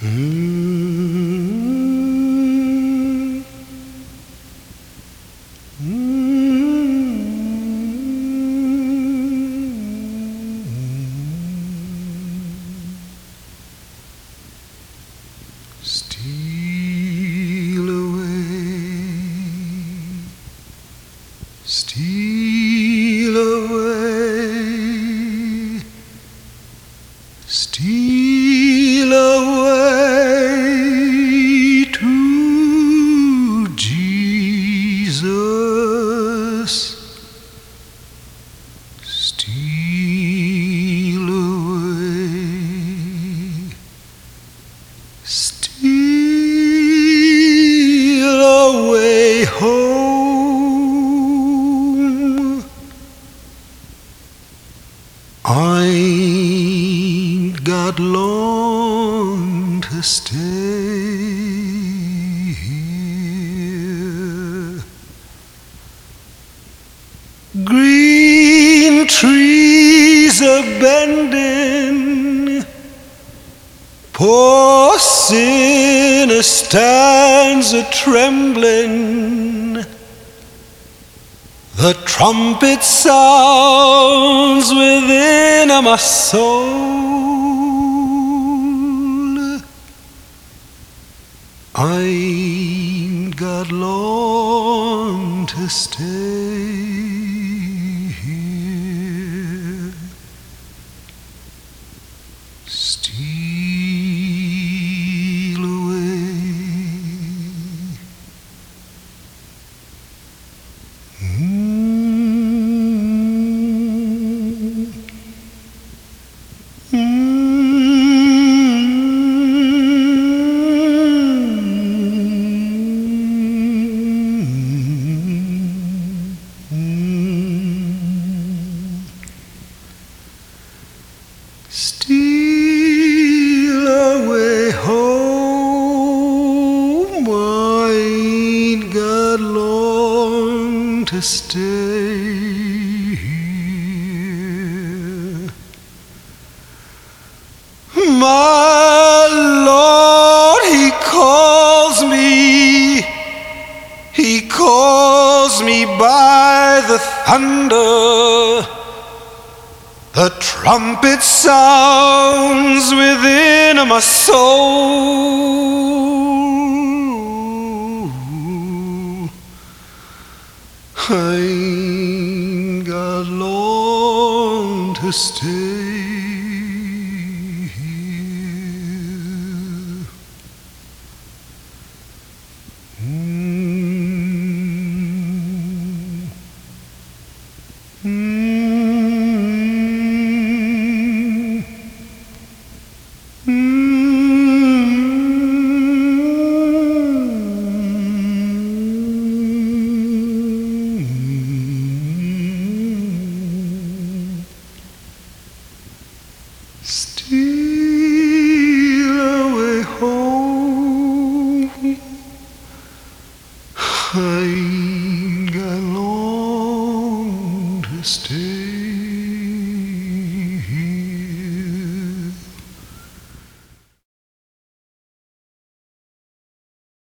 Mm. Steal away, steal away, steal away to Jesus. Steal away, steal away home. I ain't got long to stay here. Green trees are bending, poor sinner stands a trembling. The trumpet sounds within my soul. I ain't got long to stay here. Steal away. Steal away home. I ain't got long to stay here. My Lord, He calls me by the thunder. The trumpet sounds within my soul. I ain't got long to stay here. Steal away home. I ain't got long to stay.